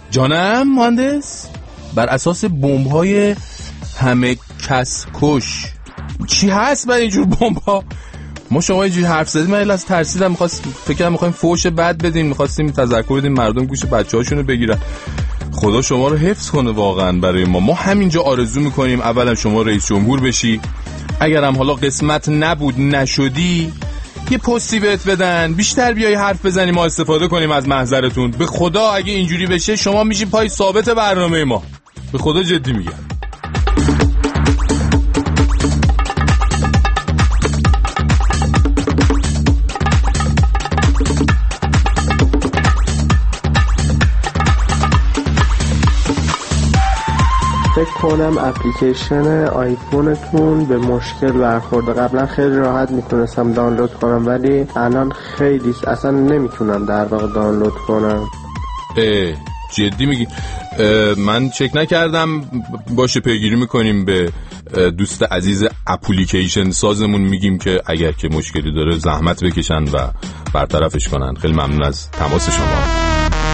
جانم مهندس، بر اساس بمب‌های همه کس کش چی هست برای اینجور بمب‌ها؟ ما شما اینجوری حرف زدیم من از ترسیدم، فکر کنم می‌خوایم فوش بد بدیم، می‌خواستیم تذکر بدیم مردم گوش بچه‌هاشونو بگیرن. خدا شما رو حفظ کنه واقعا برای ما همینجا آرزو می‌کنیم اولا شما رئیس جمهور بشی، اگرم حالا قسمت نبود نشدی یه پستی بهت بدن، بیشتر بیای حرف بزنی ما استفاده کنیم از محضرتون. به خدا اگه اینجوری بشه شما میشی پای ثابت برنامه ما، به خدا جدی میگم. فکر کنم اپلیکیشن آیفونتون به مشکل برخورده. قبلا خیلی راحت میتونستم دانلود کنم ولی الان خیلی اصلا نمیتونم در واقع دانلود کنم. جدی میگی؟ من چک نکردم، باشه پیگیری میکنیم، به دوست عزیز اپلیکیشن سازمون میگیم که اگر که مشکلی داره زحمت بکشن و برطرفش کنن. خیلی ممنون از تماس شما.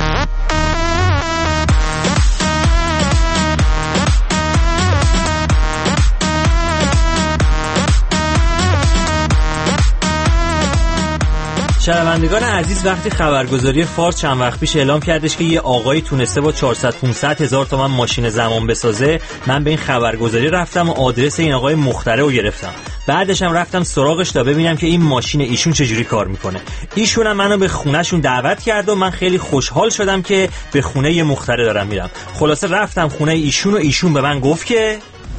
شنوندگان عزیز، وقتی خبرگزاری فارس چند وقت پیش اعلام کردش که یه آقایی تونسته با 400-500 هزار تومان ماشین زمان بسازه، من به این خبرگزاری رفتم و آدرس این آقای مخترع رو گرفتم. بعدش هم رفتم سراغش تا ببینم که این ماشین ایشون چجوری کار میکنه. ایشون هم منو به خونهشون دعوت کرد و من خیلی خوشحال شدم که به خونه یه مخترع دارم میرم. خلاصه رفتم خونه ایشون و ایشون به من گفت که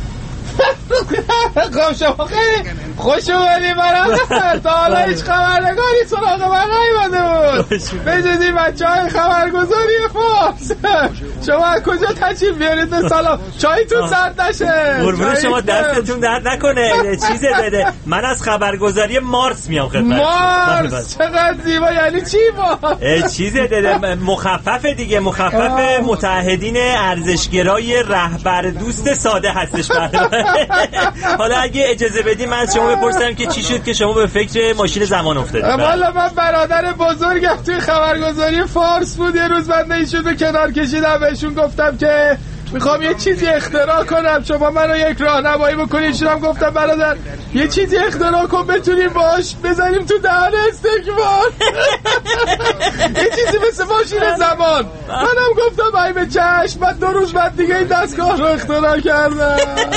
خب شما خیلی خوش اومدی برادر، تا حالا هیچ خبرنگاری سراغ من نیومده بود به جز این بچه‌های خبرگزاری فارس. شما از کجا تشریف بیارید؟ سلام، چایتون سرد نشه. قربون شما، دستتون درد نکنه. چیزه بده، من از خبرگزاری مارس میام خدمت. مارس چقدر زیبا، یعنی چی مارس؟ چیزه داده مخفف دیگه، مخفف متحدین ارزشگرای رهبر دوست ساده هستش. حالا اگه اجازه بدی من از شما بپرسم که چی شد که شما به فکر ماشین زمان افتادید؟ والا من برادر بزرگم توی خبرگزاری فارس بود، یه روز من ایشون رو کنار کشیدم، بهشون گفتم که میخوام یه چیزی اختراع کنم، شما منو یک راهنمایی بکنید. شدم گفتم برادر یه چیزی اختراع کن بتونیم باش بزنیم تو دهن استکبار. یه چیزی مثل ماشین زمان. منم گفتم ای به چشم. بعد 2 روز بعد دیگه این دستگاه رو اختراع کردم.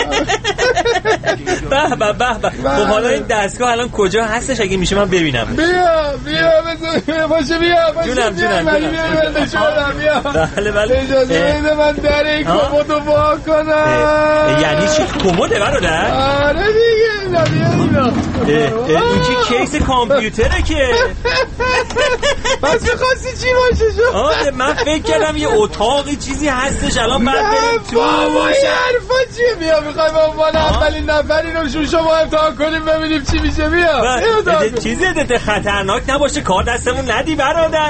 به به به. خب حالا این دستگاه الان کجا هستش اگه میشه من ببینم؟ بیا بذار باشه، بیا جونم. بله اجازه بده من در این کمدو وا کنم. یعنی چی کمده برادر؟ آره دیگه. این چی کیس کامپیوتره که؟ پس می‌خواستی چی باشه شو؟ من فکر کردم یه اتاقی چیزی هستش الان بعد بریم تو. بابا این حرفا چیه؟ بیا می‌خوایم عنوان اولین نفری رو شما امتحان کنیم ببینیم چی میشه. بیا چیزی ده خطرناک نباشه، کار دستمون ندی برادر.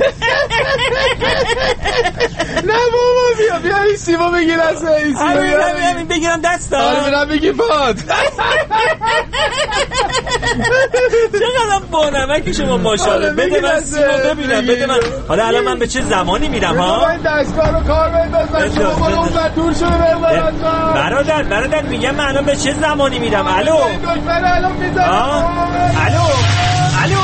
نه بابا بیا این سیما بگیر از این سیما بگیرم دستم. آره برم بگیر باد. چقدر بانمکی شما ماشاءالله. بده من سیما ببینم، بده من. حالا الان من به چه زمانی میرم ها؟ این دستگاه رو کار بندازن شما برو اون دور شده برادر. برادر میگم من الان به چه زمانی میرم؟ الو الان میذارم. الو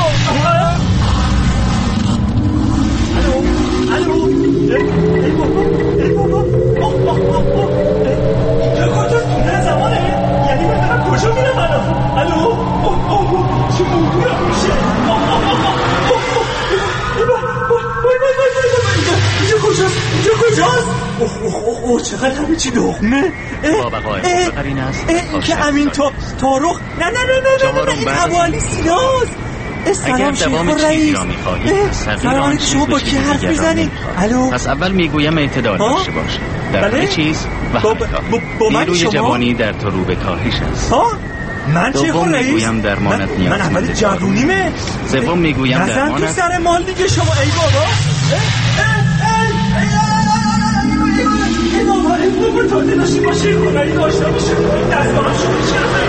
کجا میرم الان؟ الو چه موقعی میشه؟ اینجا کجاست؟ چقدر همه چی دخمه. این است که امین تاروخ. نه این حوالی سیناست. اگر دوام چیزی را می‌خواهید سلام شما با کی حرف میزنید؟ الو پس اول میگویم اعتدال داشته باش در همه چیز و نیروی جوانی در تو رو به کاهش است. من چه خود رئیس؟ میگویم درمانت نیاز من اول جوونیمه. سوم میگویم درمانت نزن تو سر مال دیگه شما. ای بابا ای تازه داشتی باشه خونایی داشته باشه دستگاه شما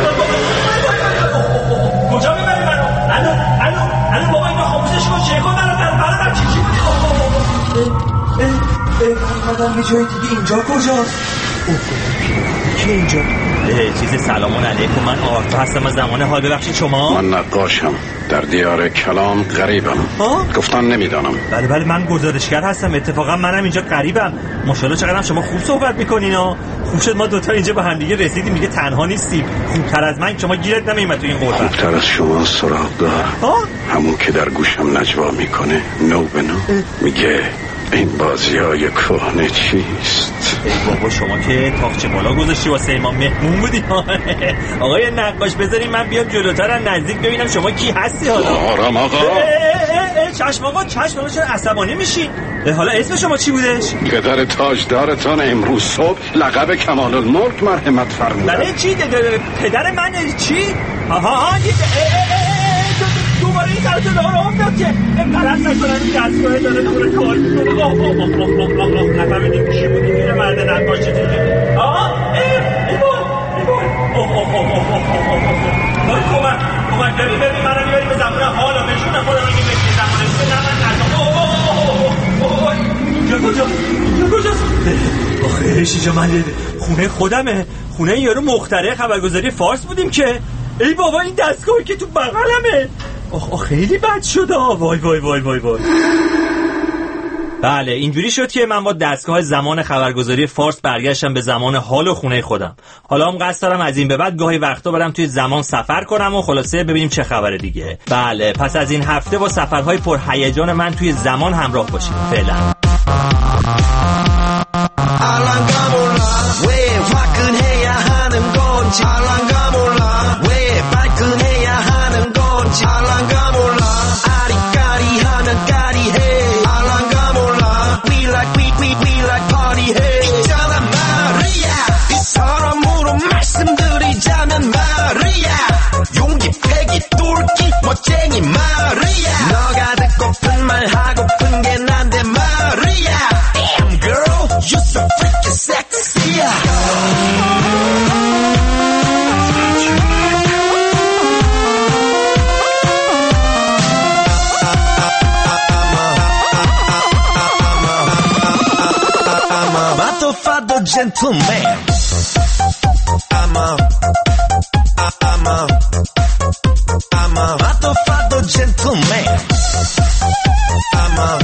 کجا میبری منو؟ الو بابا اینو خاموشش کن. چه کن برادر چی اومدم یه جای دیگه. اینجا کجاست؟ کی اینجا؟ چیز سلام علیکم، من آرتا هستم از زمان حال. ببخشید شما؟ من نقاشم، در دیار کلام غریبم. گفتن نمیدانم. بله من گزارشگر هستم، اتفاقا منم اینجا غریبم. ماشاءالله چقدر شما خوب صحبت میکنین ها. خوب شد ما دوتا اینجا با هم دیگه رسیدیم، دیگه تنها نیستیم. خوبتر از من شما گیرت نمیومد تو این قربت. خوبتر از شما سراغ دار. همون که در گوشم نجوا میکنه نو به نو میگه این بازی‌های کهنه چیست؟ ای بابا شما که تاقچه بالا گذاشتی واسه ما مهمون بودی. آقای نقاش بذارین من بیام جلوتر از نزدیک ببینم شما کی هستی. حالا آرام آقا. چشم آقا چرا عصبانی میشین؟ حالا اسم شما چی بودش؟ پدر تاجدارتان امروز صبح لقب کمال الملک مرحمت فرمودن. بله چی؟ پدر من چی؟ دوباره این طرف داره افتاد که پرست نکنم این دستگاه داره دوره کار میکنه. نفهمیدیم کی بود این مرد نقاشی دیگه. ای کمک ببین منم میبریم به زمان حالا بشونه خودم میگیم به زمانش نه من اینجا کجاست؟ آخه اینجا من خونه خودمه، خونه این یارو مخترع خبرگزاری فارس بودیم که. ای بابا این دستگاهی که تو بغلمه. خیلی بد شد. وای. بله اینجوری شد که من با دستگاه زمان خبرگزاری فارس برگشتم به زمان حال و خونه خودم. حالا هم قصد دارم از این به بعد گاهی وقتا برم توی زمان سفر کنم و خلاصه ببینیم چه خبره دیگه. بله پس از این هفته با سفرهای پر هیجان من توی زمان همراه باشید. فعلا 멋쟁이 마리아 너가 듣고픈 말 하고픈 게 난데 마리아 Damn girl you so freaking sexy I'm a matofado gentleman I'm a matofado gentleman I'm a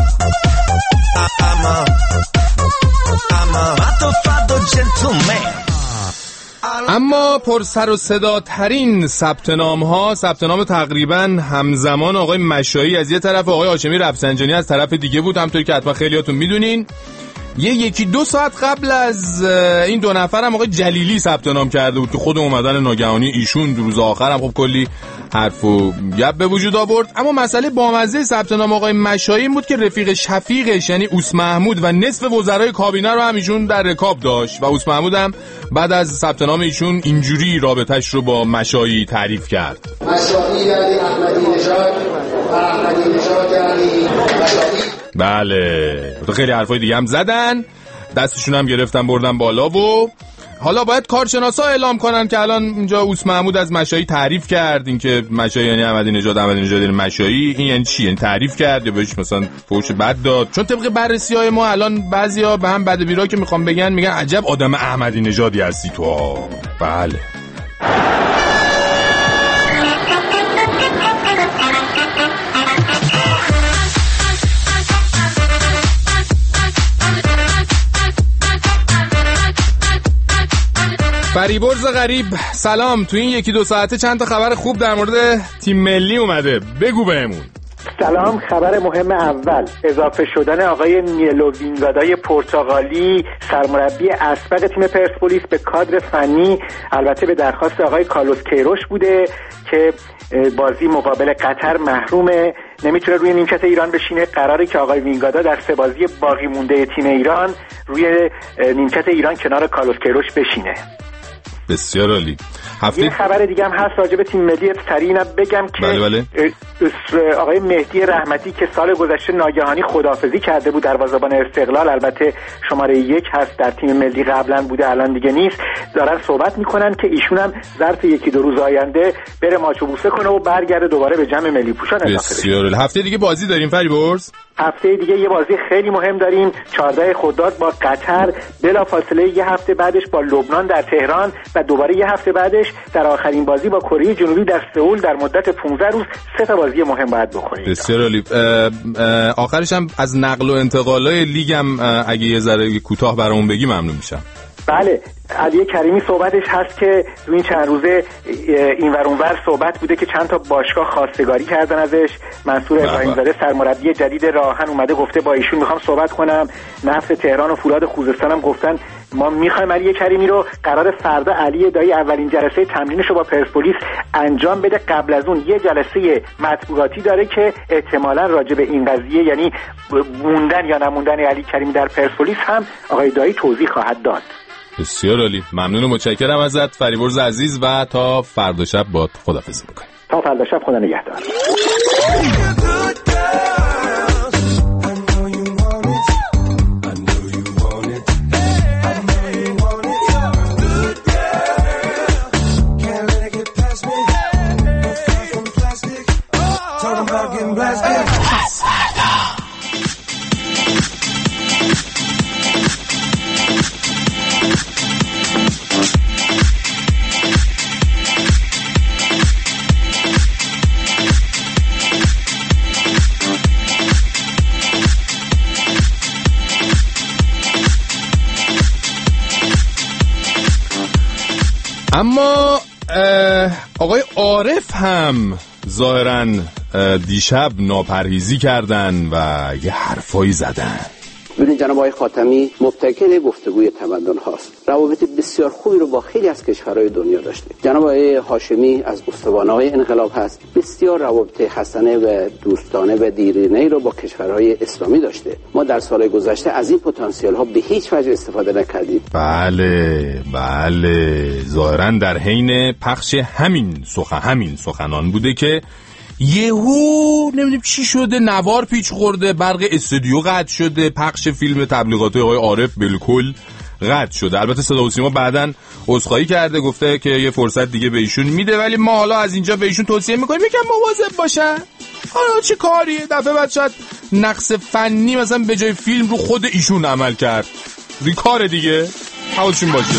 matofado gentleman. اما پر سر و صدا ترین ثبت نام تقریبا همزمان آقای مشایی از یه طرف و آقای هاشمی رفسنجانی از طرف دیگه بود، همونطوری که حتما خیلیاتون میدونین. یکی دو ساعت قبل از این دو نفر هم آقای جلیلی ثبت نام کرده بود که خود اومدن ناگهانی ایشون دو روز آخر هم خب کلی حرف و گپ به وجود آورد. اما مسئله بامزه ثبت نام آقای مشایی بود که رفیق شفیقش یعنی اوس محمود و نصف وزرای کابینه رو هم ایشون در رکاب داشت و اوس محمود هم بعد از ثبت نام ایشون اینجوری رابطش رو با مشایی تعریف کرد. مشایی علی احمدی نژاد و احمدی نژاد علی مشایی. بله خیلی حرفای دیگه هم زدن، دستشون هم گرفتن بردن بالا و حالا باید کارشناسا اعلام کنن که الان اینجا اوس محمود از مشایی تعریف کرد. این که مشایی یعنی احمدی نژاد یعنی مشایی، این یعنی چی؟ یعنی تعریف کرد یا بهش مثلا فوش بد داد؟ چون طبق بررسی‌های ما الان بعضیا به هم بد بیرا که میخوام میگن عجب آدم احمدی نژادی هستی تو. بله فریبرز غریب سلام. تو این یکی دو ساعته چند تا خبر خوب در مورد تیم ملی اومده، بگو بهمون. سلام. خبر مهم اول اضافه شدن آقای نیلو وینگادای پرتغالی سرمربی اسبق تیم پرسپولیس به کادر فنی، البته به درخواست آقای کارلوس کیروش بوده که بازی مقابل قطر محرومه، نمیتونه روی نیمکت ایران بشینه. قراره که آقای وینگادا در سه بازی باقی مونده تیم ایران روی نیمکت ایران کنار کارلوس کیروش بشینه. بسیار عالی. یه خبر دیگه هم هست راجع به تیم ملی، سریعا بگم که بله. آقای مهدی رحمتی که سال گذشته ناگهانی خداحافظی کرده بود، دروازه‌بان استقلال، البته شماره 1 هست در تیم ملی، قبلا بوده الان دیگه نیست، دارن صحبت میکنن که ایشون هم ظرف 1-2 روز آینده بره ماچو بوسه کنه و برگرده دوباره به جمع ملی پوشان اضافه بشه. بسیار. هفته دیگه بازی داریم فریبرز؟ هفته دیگه یه بازی خیلی مهم داریم، 14 خرداد با قطر، بلافاصله یه هفته بعدش با لبنان در تهران و دوباره یه هفته بعدش در آخرین بازی با کره جنوبی در سئول در مدت 15 روز 3 تا بازی مهم باید بکنیم. بسیار عالی. آخرش هم از نقل و انتقالای لیگ هم اگه یه ذره کوتاه برامون بگی ممنون میشم. بله، علی کریمی صحبتش هست که تو این چند روزه این ور اونور صحبت بوده که چند تا باشگاه خواستگاری کردن ازش. منصور ابراهیم زاده سرمربی جدید راهن اومده گفته با ایشون میخوام صحبت کنم. نفت تهران و فولاد خوزستان هم گفتن ما میخوایم علی کریمی رو. قرار فردا علی دایی اولین جلسه تمرینشو با پرسپولیس انجام بده. قبل از اون یه جلسه مطبوعاتی داره که احتمالاً راجع به این قضیه، یعنی موندن یا نموندن علی کریمی در پرسپولیس، هم آقای دایی توضیح خواهد داد. بسیار عالی، ممنون و متشکرم ازت فریبرز عزیز و تا فردا شب با خداحافظی می‌کنیم. تا فردا شب، خدا نگهدار. اما آقای عارف هم ظاهراً دیشب ناپرهیزی کردن و یه حرفایی زدن. ببینید جناب آقای خاتمی مبتکر گفتگوی تمدن هاست. روابط بسیار خوبی رو با خیلی از کشورهای دنیا داشته. جناب آقای هاشمی از استوانه‌های انقلاب هست. بسیار روابط حسنه و دوستانه و دیرینه‌ای رو با کشورهای اسلامی داشته. ما در سالهای گذشته از این پتانسیل ها به هیچ وجه استفاده نکردیم. بله ظاهراً در حین پخش همین سخنان بوده که یهو نمیدونم چی شده، نوار پیچ خورده، برق استودیو قطع شده، پخش فیلم تبلیغاتی آقای عارف بالکل قطع شده. البته صدا و سیما بعدن عذرخواهی کرده، گفته که یه فرصت دیگه به ایشون میده، ولی ما حالا از اینجا به ایشون توصیه میکنیم یکم مواظب باشن. حالا چه کاریه، دفعه بعد شاید نقص فنی مثلا به جای فیلم رو خود ایشون عمل کرد، کار دیگه، حواسشون باشه.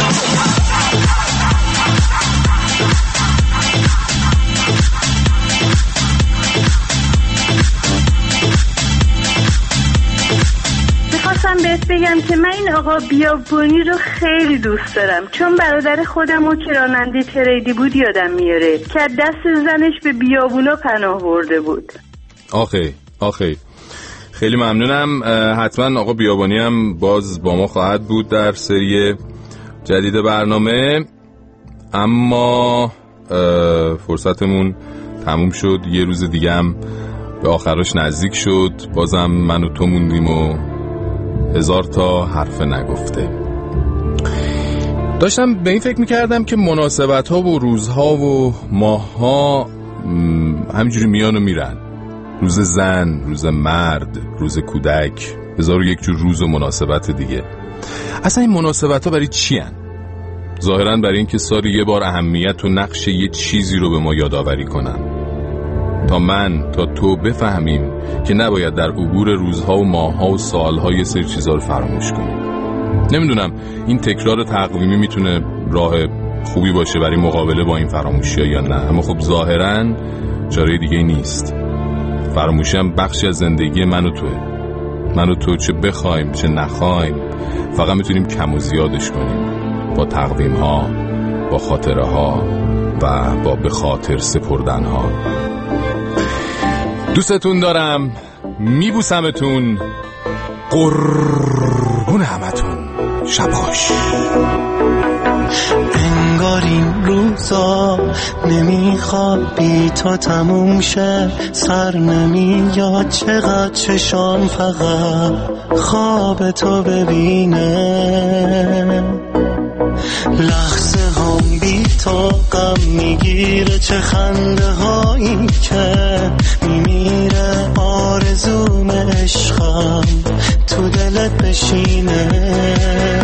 بهت بگم که من این آقا بیابونی رو خیلی دوست دارم، چون برادر خودم و که راننده تریدی بود یادم میاره که دست زنش به بیابونا پناه برده بود. آخه خیلی ممنونم. حتما آقا بیابانی هم باز با ما خواهد بود در سری جدید برنامه، اما فرصتمون تموم شد. یه روز دیگه هم به آخرش نزدیک شد، بازم من و تو موندیم و 1000 تا حرف نگفته. داشتم به این فکر میکردم که مناسبت ها و روزها و ماه ها همینجوری میان و میرن. روز زن، روز مرد، روز کودک، 1001 جور روز و مناسبت دیگه. اصلا این مناسبت ها برای چی هن؟ ظاهرا برای این که سالی یه بار اهمیت و نقش یه چیزی رو به ما یادآوری کنن، تا من تا تو بفهمیم که نباید در عبور روزها و ماهها و سالها یه سری چیزا رو فراموش کنیم. نمیدونم این تکرار تقویمی میتونه راه خوبی باشه برای مقابله با این فراموشی‌ها یا نه، اما خب ظاهراً چاره دیگه نیست. فراموشی هم بخشی از زندگی من و توه. من و تو چه بخوایم چه نخوایم فقط میتونیم کم و زیادش کنیم، با تقویم‌ها، با خاطره‌ها و با به خاطر سپردن‌ها. دوستتون دارم، میبوسمتون، قربون همتون، شباش. انگار این روزا نمیخواد بی تو تموم شه، سر نمیاد چقدر چشام فقط خواب تو ببینه، لحظه هم بی تو غم میگیره، چه خنده هایی که میمیره، آرزوم عشقم تو دلت بشینه.